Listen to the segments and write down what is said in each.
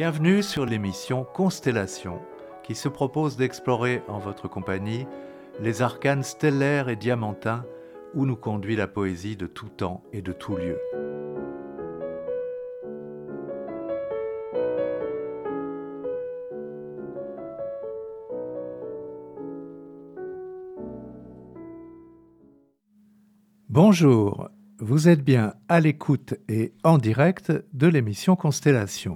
Bienvenue sur l'émission Constellation, qui se propose d'explorer en votre compagnie les arcanes stellaires et diamantins où nous conduit la poésie de tout temps et de tout lieu. Bonjour, vous êtes bien à l'écoute et en direct de l'émission Constellation.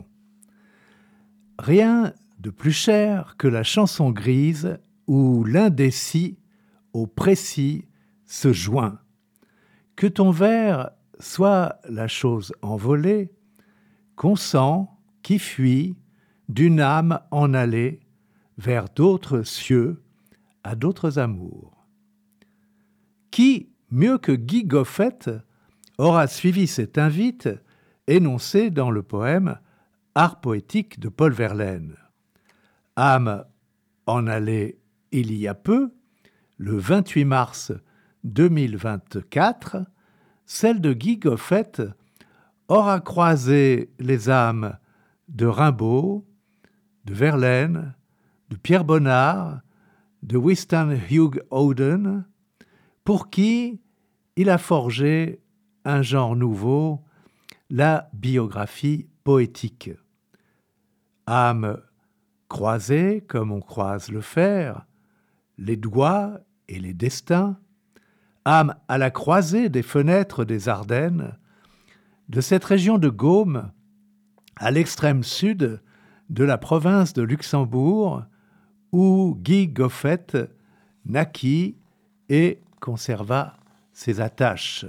Rien de plus cher que la chanson grise où l'indécis au précis se joint. Que ton vers soit la chose envolée, qu'on sent, qui fuit, d'une âme en allée vers d'autres cieux, à d'autres amours. Qui, mieux que Guy Goffet, aura suivi cet invite énoncé dans le poème Art poétique de Paul Verlaine. Âme en allée il y a peu, le 28 mars 2024, celle de Guy Goffet aura croisé les âmes de Rimbaud, de Verlaine, de Pierre Bonnard, de Winston Hugh Auden, pour qui il a forgé un genre nouveau, la biographie poétique. Âme croisée comme on croise le fer, les doigts et les destins, âme à la croisée des fenêtres des Ardennes, de cette région de Gaume à l'extrême sud de la province de Luxembourg, où Guy Goffet naquit et conserva ses attaches.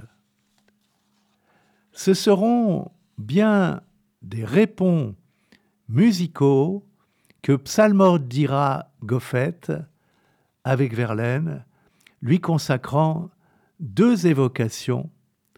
Ce seront bien des répons musicaux que psalmodiera Goffet avec Verlaine, lui consacrant deux évocations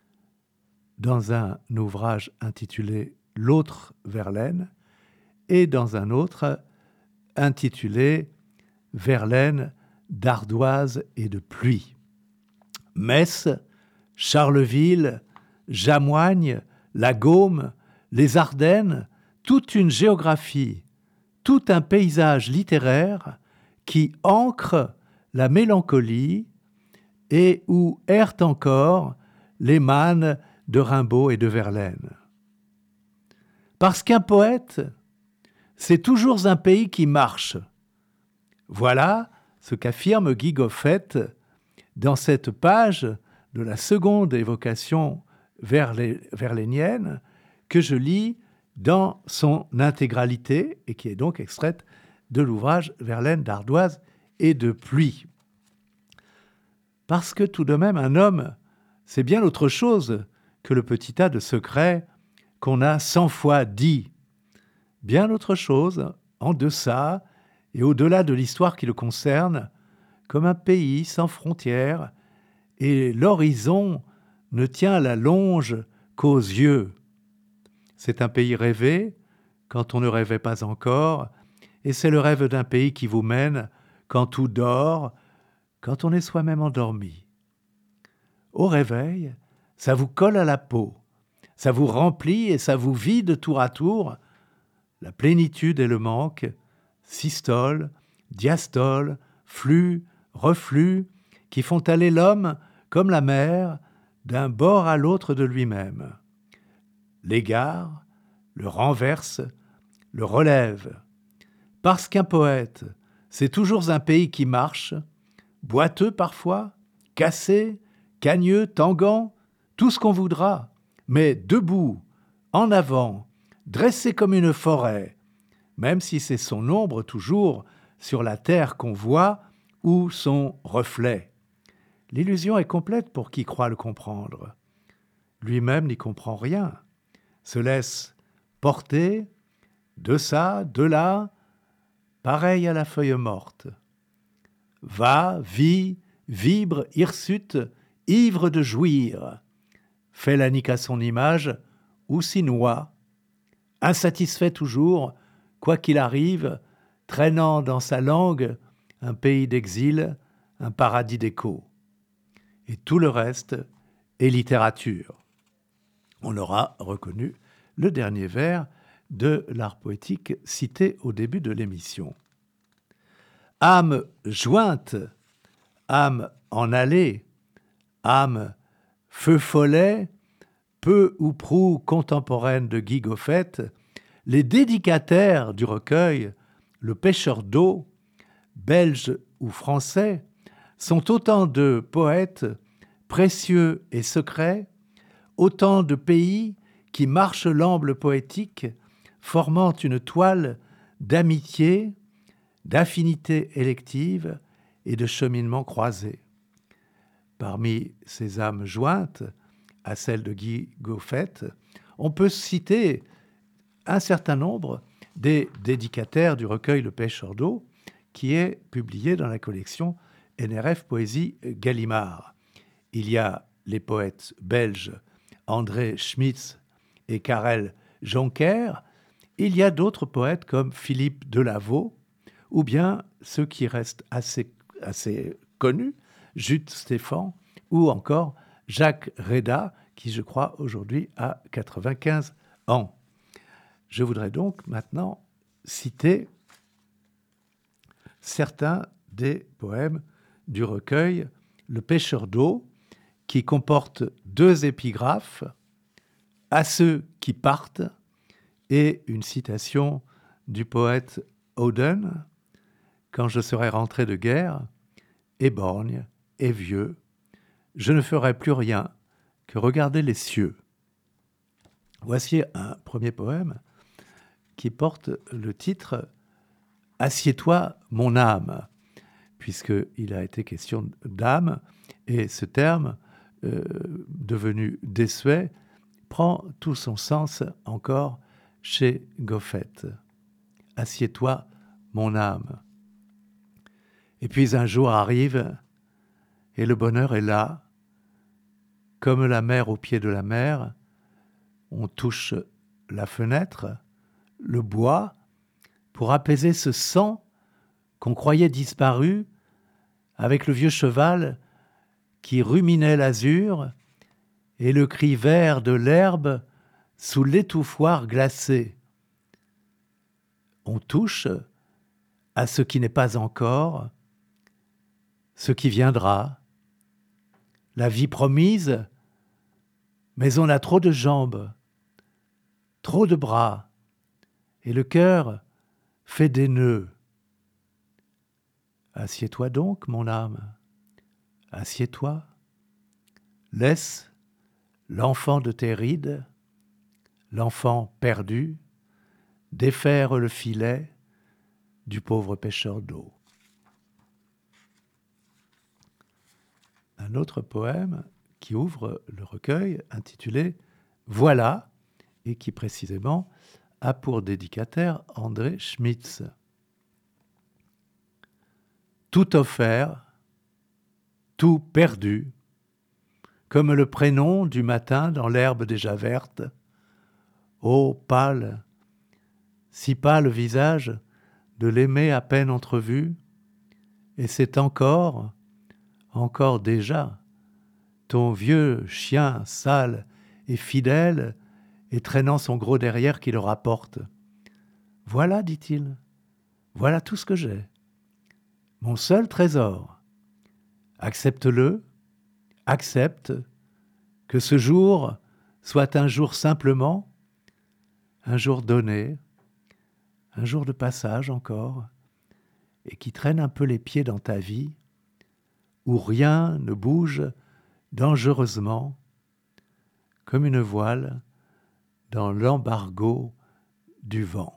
dans un ouvrage intitulé « L'autre Verlaine » et dans un autre intitulé « Verlaine d'ardoise et de pluie ». Metz, Charleville, Jamoigne, la Gaume, les Ardennes, toute une géographie, tout un paysage littéraire qui ancre la mélancolie et où errent encore les mânes de Rimbaud et de Verlaine. Parce qu'un poète, c'est toujours un pays qui marche. Voilà ce qu'affirme Guy Goffet dans cette page de la seconde évocation verlainienne que je lis dans son intégralité et qui est donc extraite de l'ouvrage Verlaine d'ardoise et de pluie. Parce que tout de même, un homme, c'est bien autre chose que le petit tas de secrets qu'on a 100 fois dit. Bien autre chose, en deçà et au-delà de l'histoire qui le concerne, comme un pays sans frontières, et l'horizon ne tient la longe qu'aux yeux. C'est un pays rêvé quand on ne rêvait pas encore, et c'est le rêve d'un pays qui vous mène quand tout dort, quand on est soi-même endormi. Au réveil, ça vous colle à la peau, ça vous remplit et ça vous vide tour à tour. La plénitude et le manque, systole, diastole, flux, reflux, qui font aller l'homme comme la mer d'un bord à l'autre de lui-même. L'égare, le renverse, le relève. Parce qu'un poète, c'est toujours un pays qui marche, boiteux parfois, cassé, cagneux, tanguant, tout ce qu'on voudra, mais debout, en avant, dressé comme une forêt, même si c'est son ombre toujours sur la terre qu'on voit ou son reflet. L'illusion est complète pour qui croit le comprendre. Lui-même n'y comprend rien, se laisse porter de ça, de là, pareil à la feuille morte. Va, vit, vibre, hirsute, ivre de jouir, fait la nique à son image ou s'y noie, insatisfait toujours, quoi qu'il arrive, traînant dans sa langue un pays d'exil, un paradis d'écho. Et tout le reste est littérature. On aura reconnu le dernier vers de l'art poétique cité au début de l'émission. Âme jointe, âme en allée, âme feu follet, peu ou prou contemporaine de Guy Goffet, les dédicataires du recueil, le pêcheur d'eau, belge ou français, sont autant de poètes précieux et secrets, autant de pays qui marchent l'amble poétique, formant une toile d'amitié, d'affinité élective et de cheminement croisé. Parmi ces âmes jointes à celle de Guy Goffet, on peut citer un certain nombre des dédicataires du recueil Le Pêcheur d'eau, qui est publié dans la collection NRF Poésie Gallimard. Il y a les poètes belges André Schmitz et Karel Jonker. Il y a d'autres poètes comme Philippe Delaveau, ou bien ceux qui restent assez connus, Jut Stéphan, ou encore Jacques Reda, qui, je crois, aujourd'hui a 95 ans. Je voudrais donc maintenant citer certains des poèmes du recueil Le Pêcheur d'eau, qui comporte 2 épigraphes, à ceux qui partent, et une citation du poète Auden, quand je serai rentré de guerre, et borgne, et vieux, je ne ferai plus rien que regarder les cieux. Voici un premier poème qui porte le titre « Assieds-toi, mon âme », puisqu'il a été question d'âme, et ce terme, devenu désuet, prend tout son sens encore chez Goffet. « Assieds-toi, mon âme ». Et puis un jour arrive, et le bonheur est là, comme la mer au pied de la mer, on touche la fenêtre, le bois, pour apaiser ce sang qu'on croyait disparu, avec le vieux cheval qui ruminait l'azur et le cri vert de l'herbe sous l'étouffoir glacé. On touche à ce qui n'est pas encore, ce qui viendra, la vie promise, mais on a trop de jambes, trop de bras, et le cœur fait des nœuds. Assieds-toi donc, mon âme, assieds-toi, laisse l'enfant de tes rides, l'enfant perdu, défaire le filet du pauvre pêcheur d'eau. Un autre poème qui ouvre le recueil intitulé « Voilà » et qui précisément a pour dédicataire André Schmitz. Tout offert, tout perdu, comme le prénom du matin dans l'herbe déjà verte. Ô pâle, si pâle visage de l'aimer à peine entrevu, et c'est encore déjà, ton vieux chien sale et fidèle et traînant son gros derrière qui le rapporte. Voilà, dit-il, voilà tout ce que j'ai. Mon seul trésor. Accepte-le, accepte que ce jour soit un jour simplement, un jour donné, un jour de passage encore, et qui traîne un peu les pieds dans ta vie, où rien ne bouge dangereusement, comme une voile dans l'embargo du vent.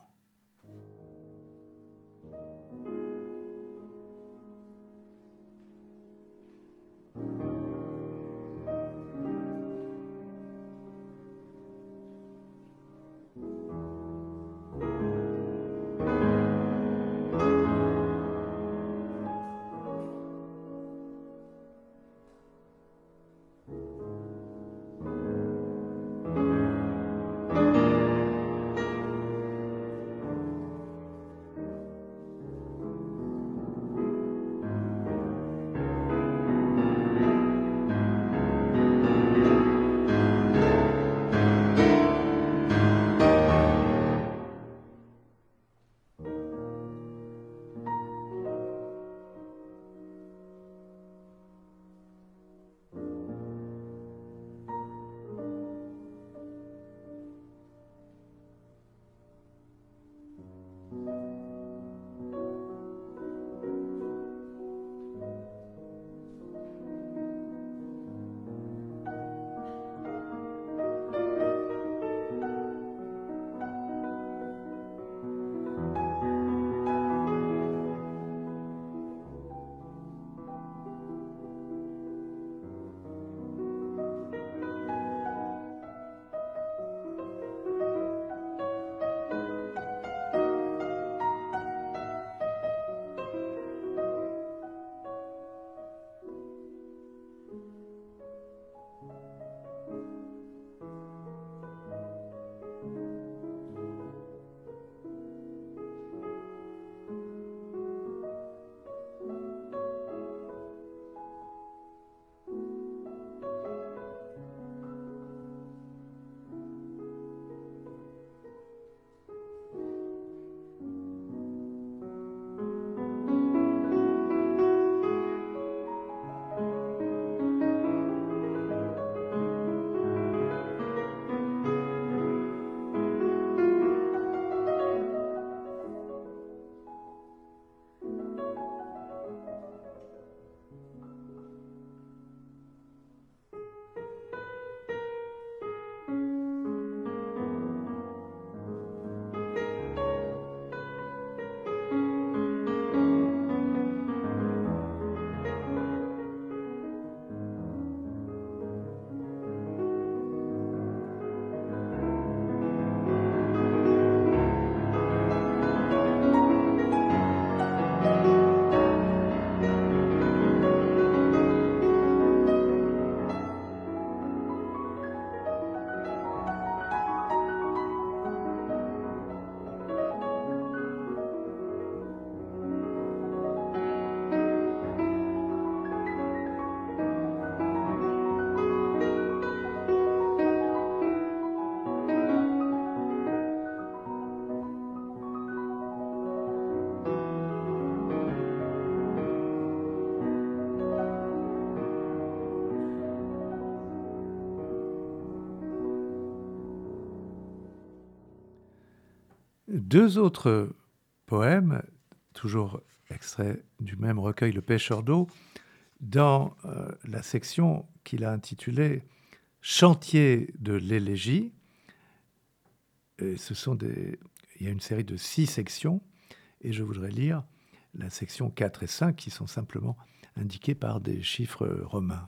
Deux autres poèmes, toujours extraits du même recueil, Le Pêcheur d'eau, dans la section qu'il a intitulée Chantier de l'élégie. Et il y a une série de 6 sections, et je voudrais lire la section 4 et 5 qui sont simplement indiquées par des chiffres romains.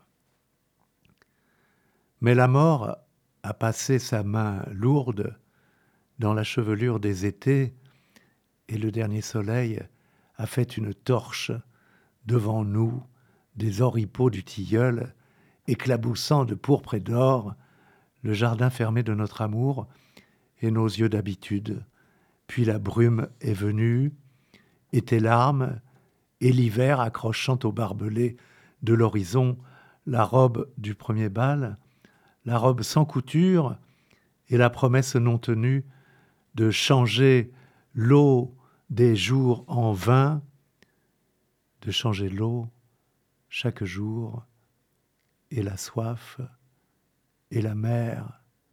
Mais la mort a passé sa main lourde dans la chevelure des étés, et le dernier soleil a fait une torche devant nous des oripeaux du tilleul, éclaboussant de pourpre et d'or le jardin fermé de notre amour et nos yeux d'habitude. Puis la brume est venue, et tes larmes, et l'hiver accrochant au barbelé de l'horizon la robe du premier bal, la robe sans couture et la promesse non tenue de changer l'eau des jours en vin, de changer l'eau chaque jour, et la soif, et la mer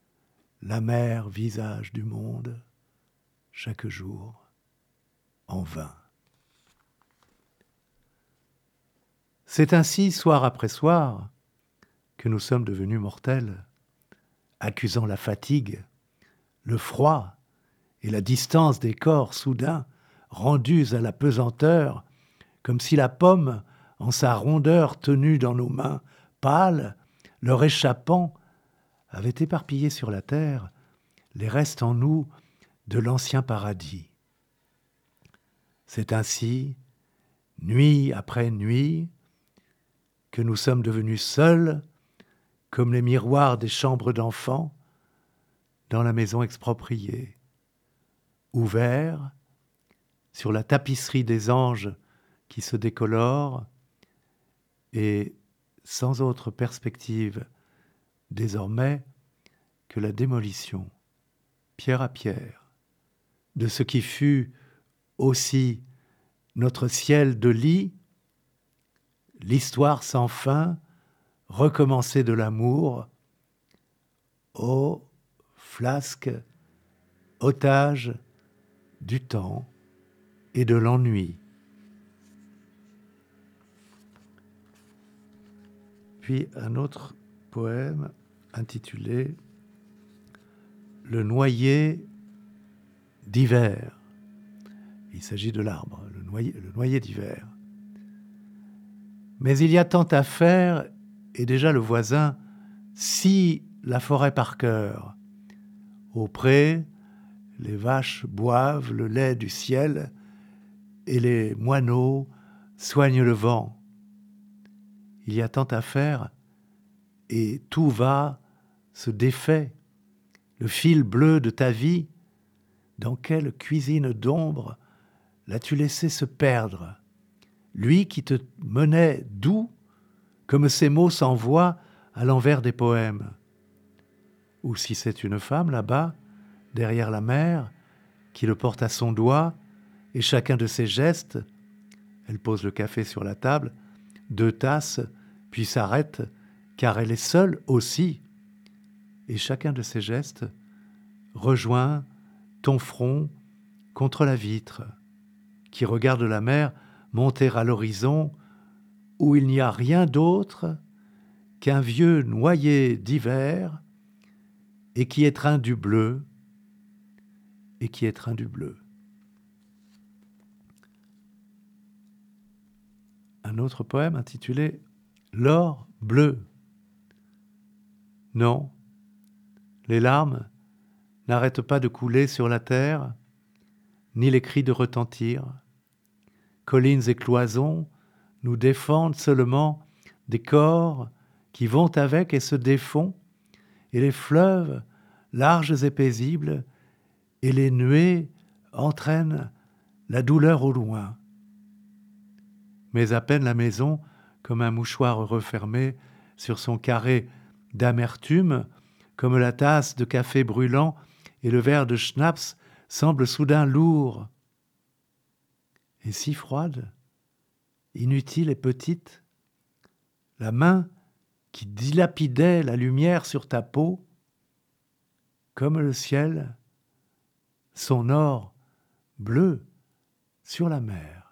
visage du monde, chaque jour en vain. C'est ainsi, soir après soir, que nous sommes devenus mortels, accusant la fatigue, le froid et la distance des corps soudain rendus à la pesanteur, comme si la pomme, en sa rondeur tenue dans nos mains pâles, leur échappant, avait éparpillé sur la terre les restes en nous de l'ancien paradis. C'est ainsi, nuit après nuit, que nous sommes devenus seuls, comme les miroirs des chambres d'enfants, dans la maison expropriée, ouverts sur la tapisserie des anges qui se décolore, et sans autre perspective désormais que la démolition, pierre à pierre, de ce qui fut aussi notre ciel de lit, l'histoire sans fin, recommencée de l'amour, ô flasque, otage du temps et de l'ennui. Puis un autre poème intitulé Le noyer d'hiver. Il s'agit de l'arbre, le noyer d'hiver. Mais il y a tant à faire, et déjà le voisin scie la forêt par cœur. Au pré, les vaches boivent le lait du ciel, et les moineaux soignent le vent. Il y a tant à faire, et tout va, se défait. Le fil bleu de ta vie, dans quelle cuisine d'ombre l'as-tu laissé se perdre? Lui qui te menait doux, comme ces mots s'envoient à l'envers des poèmes. Ou si c'est une femme là-bas, derrière la mer, qui le porte à son doigt, et chacun de ses gestes, elle pose le café sur la table, 2 tasses, puis s'arrête, car elle est seule aussi, et chacun de ses gestes rejoint ton front contre la vitre, qui regarde la mer monter à l'horizon, où il n'y a rien d'autre qu'un vieux noyer d'hiver, et qui étreint du bleu, et qui étreint du bleu. Un autre poème intitulé L'or bleu. Non, les larmes n'arrêtent pas de couler sur la terre, ni les cris de retentir. Collines et cloisons nous défendent seulement des corps qui vont avec et se défont, et les fleuves, larges et paisibles, et les nuées entraînent la douleur au loin. Mais à peine la maison, comme un mouchoir refermé sur son carré d'amertume, comme la tasse de café brûlant et le verre de schnapps semble soudain lourd. Et si froide, inutile et petite, la main qui dilapidait la lumière sur ta peau, comme le ciel, son or bleu sur la mer.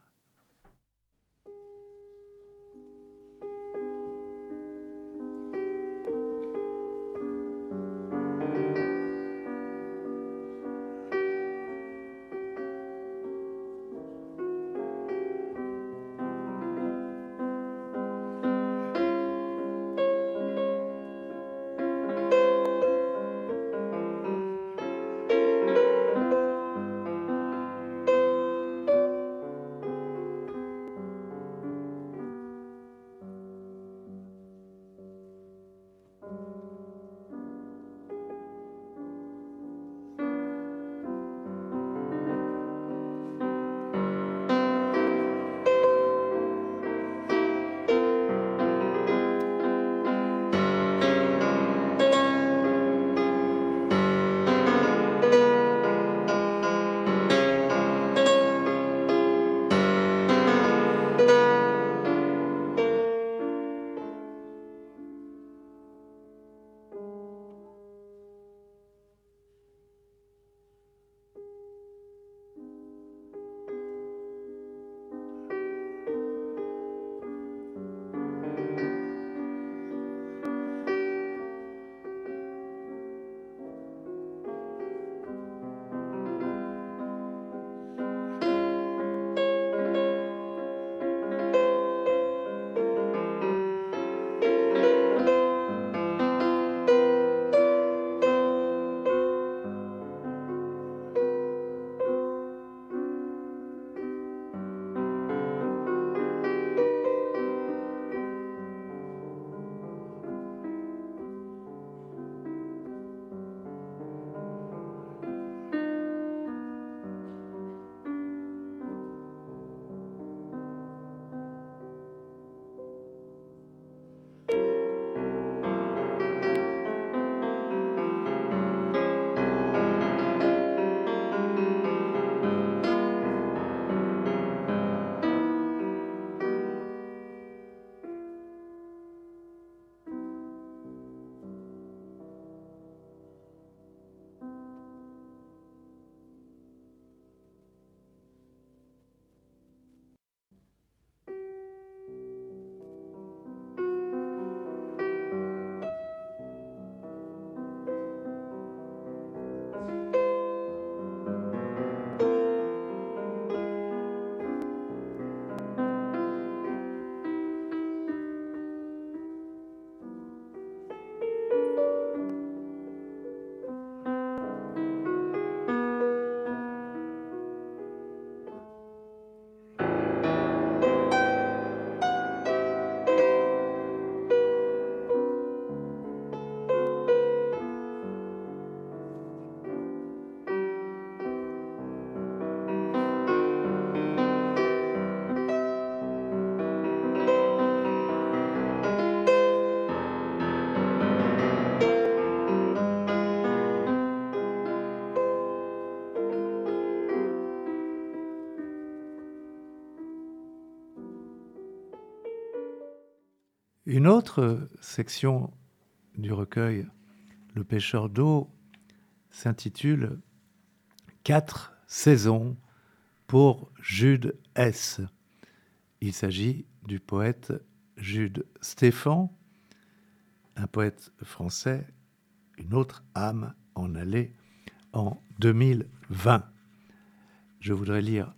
Une autre section du recueil Le pêcheur d'eau s'intitule « 4 saisons pour Jude S ». Il s'agit du poète Jude Stéphan, un poète français, une autre âme en allait en 2020. Je voudrais lire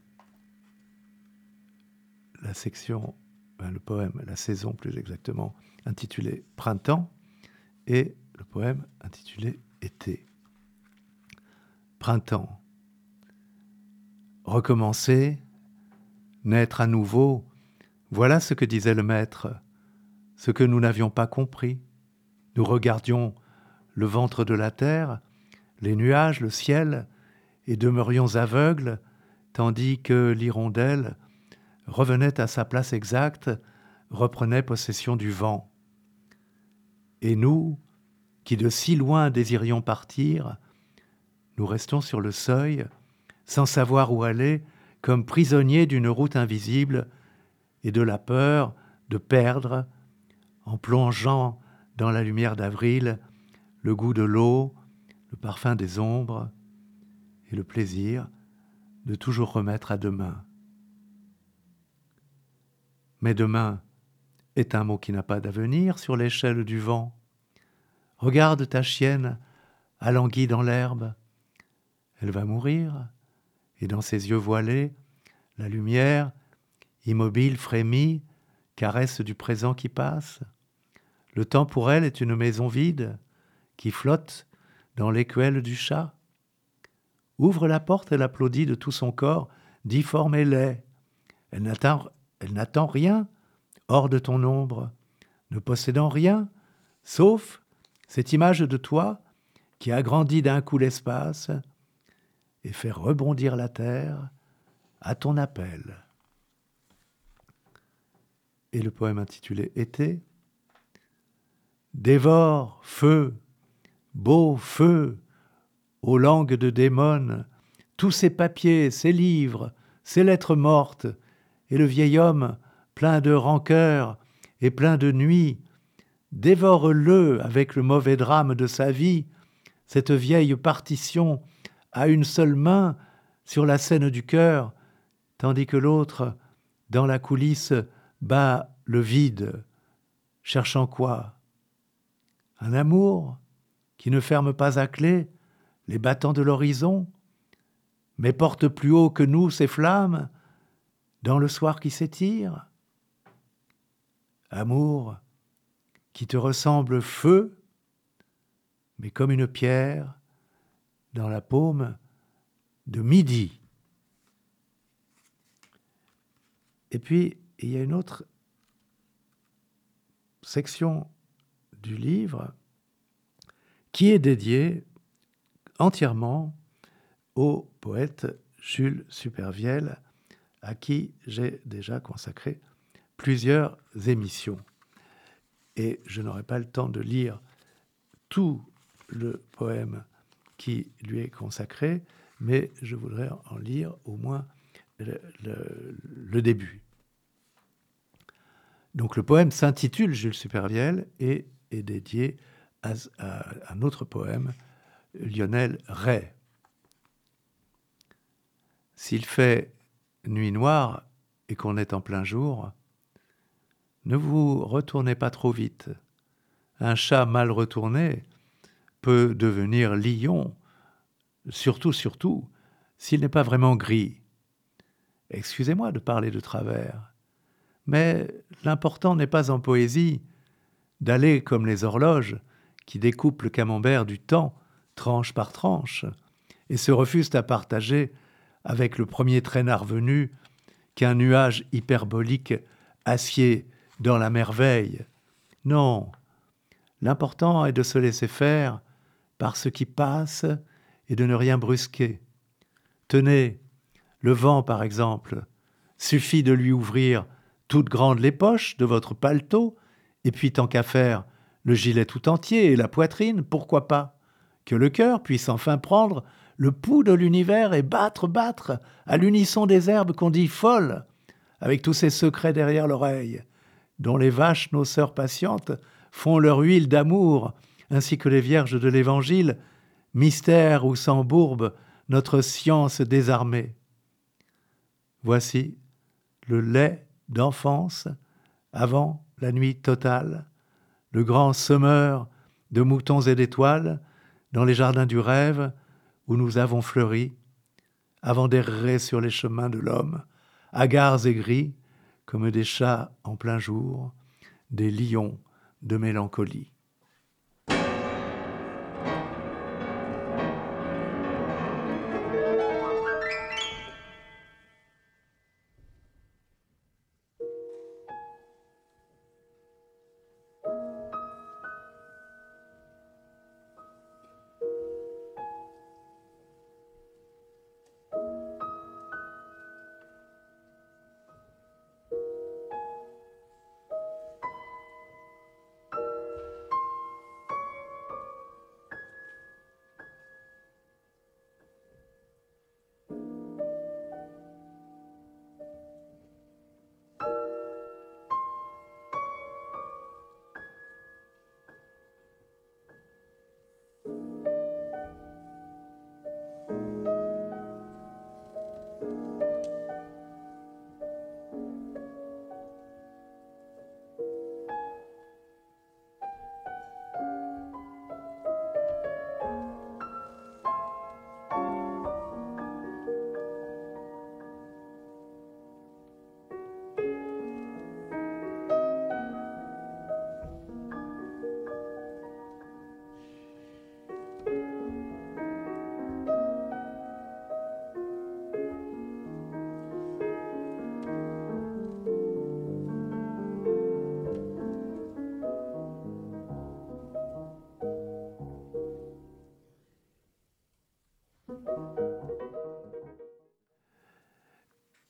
la section, le poème, la saison plus exactement, intitulé « Printemps » et le poème intitulé « Été ». Printemps. Recommencer, naître à nouveau, voilà ce que disait le maître, ce que nous n'avions pas compris. Nous regardions le ventre de la terre, les nuages, le ciel, et demeurions aveugles, tandis que l'hirondelle revenait à sa place exacte, reprenait possession du vent. Et nous, qui de si loin désirions partir, nous restons sur le seuil, sans savoir où aller, comme prisonniers d'une route invisible et de la peur de perdre, en plongeant dans la lumière d'avril, le goût de l'eau, le parfum des ombres et le plaisir de toujours remettre à demain. Mais demain est un mot qui n'a pas d'avenir sur l'échelle du vent. Regarde ta chienne alanguie dans l'herbe. Elle va mourir, et dans ses yeux voilés, la lumière, immobile, frémit, caresse du présent qui passe. Le temps pour elle est une maison vide qui flotte dans l'écuelle du chat. Ouvre la porte, elle applaudit de tout son corps, difforme et laid. Elle n'attend rien hors de ton ombre, ne possédant rien, sauf cette image de toi qui agrandit d'un coup l'espace et fait rebondir la terre à ton appel. Et le poème intitulé Été. Dévore, feu, beau feu, aux langues de démon, tous ces papiers, ces livres, ces lettres mortes, et le vieil homme, plein de rancœur et plein de nuit, dévore-le avec le mauvais drame de sa vie, cette vieille partition à une seule main sur la scène du cœur, tandis que l'autre, dans la coulisse, bat le vide, cherchant quoi? Un amour qui ne ferme pas à clé les battants de l'horizon, mais porte plus haut que nous ses flammes dans le soir qui s'étire. Amour qui te ressemble feu, mais comme une pierre dans la paume de midi. Et puis, il y a une autre section du livre qui est dédiée entièrement au poète Jules Supervielle, à qui j'ai déjà consacré plusieurs émissions. Et je n'aurai pas le temps de lire tout le poème qui lui est consacré, mais je voudrais en lire au moins le début. Donc le poème s'intitule Jules Supervielle et est dédié à un autre poème, Lionel Ray. S'il fait nuit noire et qu'on est en plein jour, ne vous retournez pas trop vite. Un chat mal retourné peut devenir lion, surtout, s'il n'est pas vraiment gris. Excusez-moi de parler de travers, mais l'important n'est pas en poésie d'aller comme les horloges qui découpent le camembert du temps, tranche par tranche, et se refusent à partager avec le premier traînard venu qu'un nuage hyperbolique assied dans la merveille. Non, l'important est de se laisser faire par ce qui passe et de ne rien brusquer. Tenez, le vent par exemple, suffit de lui ouvrir toutes grandes les poches de votre paletot, et puis tant qu'à faire, le gilet tout entier et la poitrine, pourquoi pas? Que le cœur puisse enfin prendre le pouls de l'univers et battre à l'unisson des herbes qu'on dit folles, avec tous ces secrets derrière l'oreille, dont les vaches, nos sœurs patientes, font leur huile d'amour, ainsi que les vierges de l'Évangile, mystère où s'embourbe notre science désarmée. Voici le lait d'enfance avant la nuit totale, le grand semeur de moutons et d'étoiles dans les jardins du rêve où nous avons fleuri, avant d'errer sur les chemins de l'homme, hagards et gris, comme des chats en plein jour, des lions de mélancolie.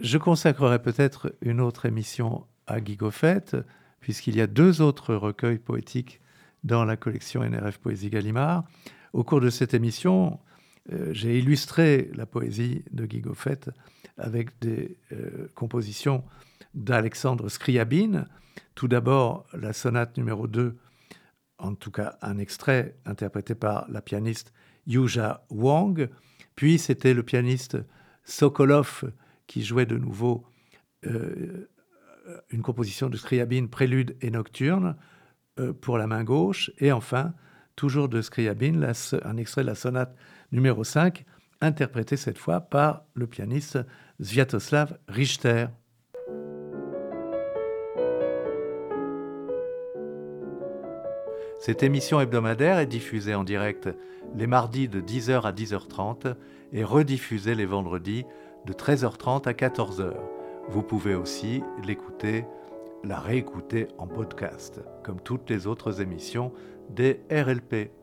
Je consacrerai peut-être une autre émission à Guy Goffet, puisqu'il y a 2 autres recueils poétiques dans la collection NRF Poésie Gallimard. Au cours de cette émission, j'ai illustré la poésie de Guy Goffet avec des compositions d'Alexandre Scriabine. Tout d'abord, la sonate numéro 2, en tout cas un extrait interprété par la pianiste Yuja Wang. Puis c'était le pianiste Sokolov qui jouait de nouveau une composition de Scriabine, prélude et nocturne, pour la main gauche. Et enfin, toujours de Scriabine, un extrait de la sonate numéro 5, interprété cette fois par le pianiste Sviatoslav Richter. Cette émission hebdomadaire est diffusée en direct les mardis de 10h à 10h30 et rediffusée les vendredis de 13h30 à 14h. Vous pouvez aussi la réécouter en podcast, comme toutes les autres émissions des RLP.